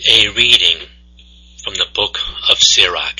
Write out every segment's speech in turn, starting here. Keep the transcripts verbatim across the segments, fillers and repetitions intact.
A reading from the book of Sirach.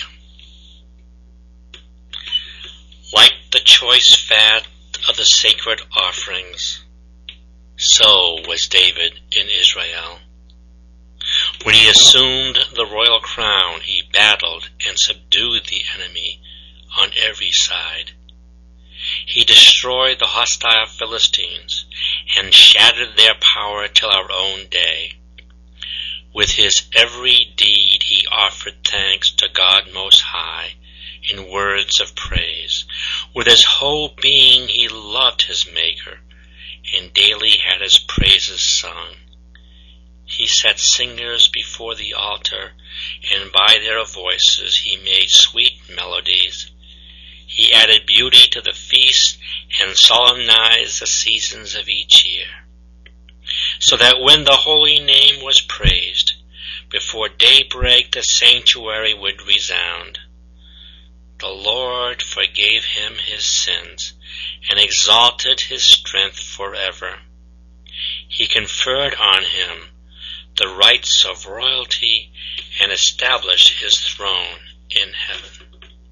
Like the choice fat of the sacred offerings, so was David in Israel. When he assumed the royal crown, he battled and subdued the enemy on every side. He destroyed the hostile Philistines and shattered their power till our own day. With his every deed he offered thanks to God Most High in words of praise. With his whole being he loved his Maker, and daily had his praises sung. He set singers before the altar, and by their voices he made sweet melodies. He added beauty to the feast and solemnized the seasons of each year, so that when the holy name was praised, before daybreak the sanctuary would resound. The Lord forgave him his sins and exalted his strength forever. He conferred on him the rights of royalty and established his throne in heaven.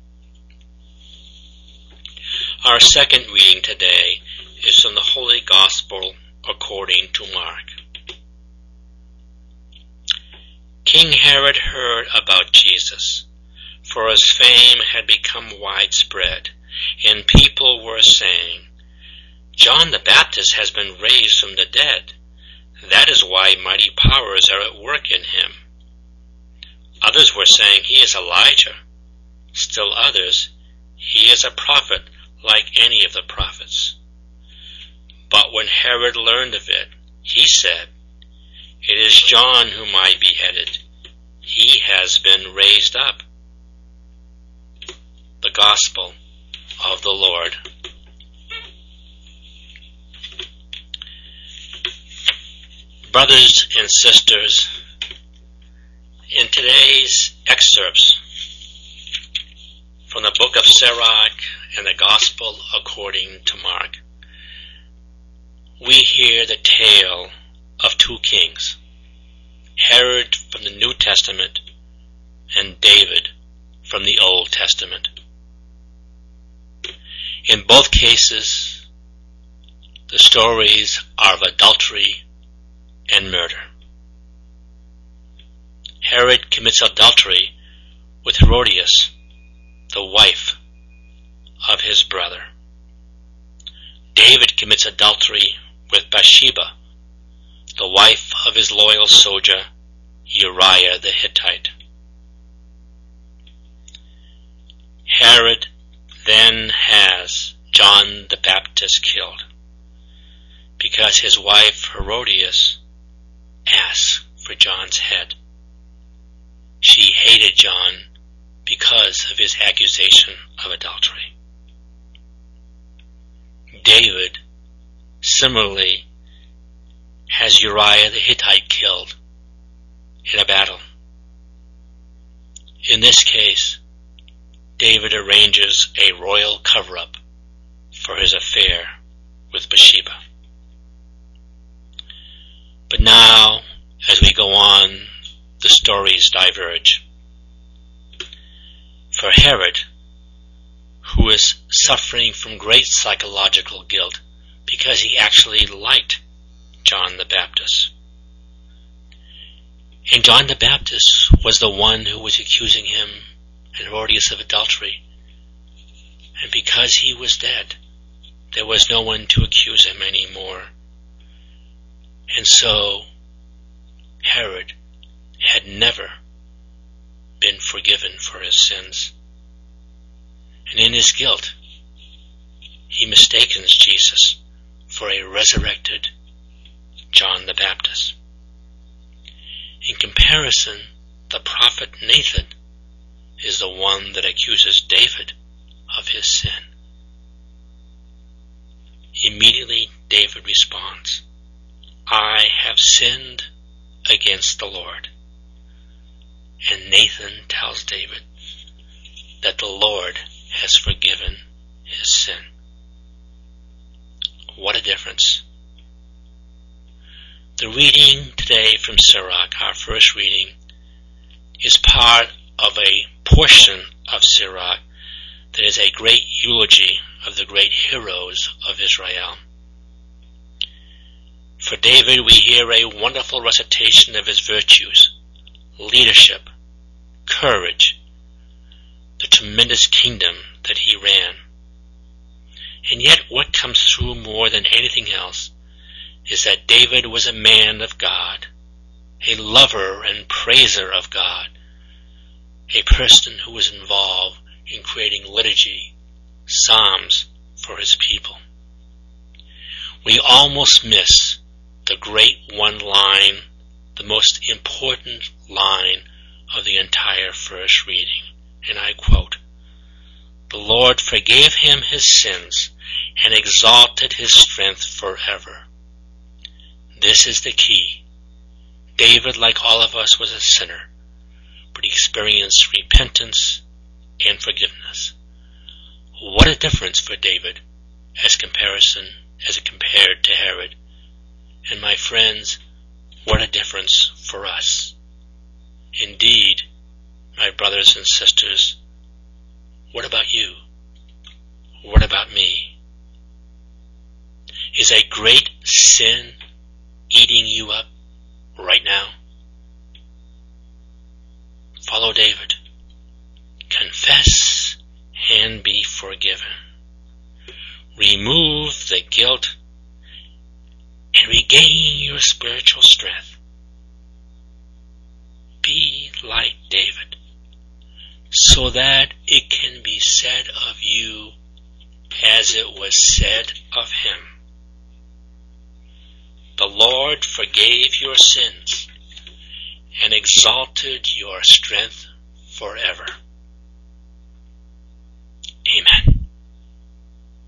Our second reading today is from the Holy Gospel according to Mark. King Herod heard about Jesus, for his fame had become widespread, and people were saying, "John the Baptist has been raised from the dead. That is why mighty powers are at work in him." Others were saying, "He is Elijah." Still others, "He is a prophet like any of the prophets." But when Herod learned of it, he said, "It is John whom I beheaded. He has been raised up." The Gospel of the Lord. Brothers and sisters, in today's excerpts from the book of Sirach and the Gospel according to Mark, we hear the tale of two kings, Herod from the New Testament and David from the Old Testament. In both cases, the stories are of adultery and murder. Herod commits adultery with Herodias, the wife of his brother. David commits adultery with Bathsheba, the wife of his loyal soldier Uriah the Hittite. Herod then has John the Baptist killed because his wife Herodias asked for John's head. She hated John because of his accusation of adultery. David similarly has Uriah the Hittite killed in a battle. In this case, David arranges a royal cover-up for his affair with Bathsheba. But now, as we go on, the stories diverge. For Herod, who is suffering from great psychological guilt because he actually liked John the Baptist. And John the Baptist was the one who was accusing him and Herodias of adultery. And because he was dead, there was no one to accuse him anymore. And so Herod had never been forgiven for his sins. And in his guilt, he mistakes Jesus for a resurrected John the Baptist. In comparison, the prophet Nathan is the one that accuses David of his sin. Immediately, David responds, "I have sinned against the Lord." And Nathan tells David that the Lord has forgiven his sin. What a difference. The reading today from Sirach, our first reading, is part of a portion of Sirach that is a great eulogy of the great heroes of Israel. For David, we hear a wonderful recitation of his virtues, leadership, courage, the tremendous kingdom that he ran. And yet what comes through more than anything else is that David was a man of God, a lover and praiser of God, a person who was involved in creating liturgy, psalms for his people. We almost miss the great one line, the most important line of the entire first reading, and I quote, "The Lord forgave him his sins and exalted his strength forever." This is the key. David, like all of us, was a sinner, but he experienced repentance and forgiveness. What a difference for David as comparison, as compared to Herod. And my friends, what a difference for us. Indeed, my brothers and sisters, what about you? What about me? Is a great sin eating you up right now? Follow David. Confess and be forgiven. Remove the guilt and regain your spiritual strength. Be like David, so that it can be said of you as it was said of him. The Lord forgave your sins and exalted your strength forever.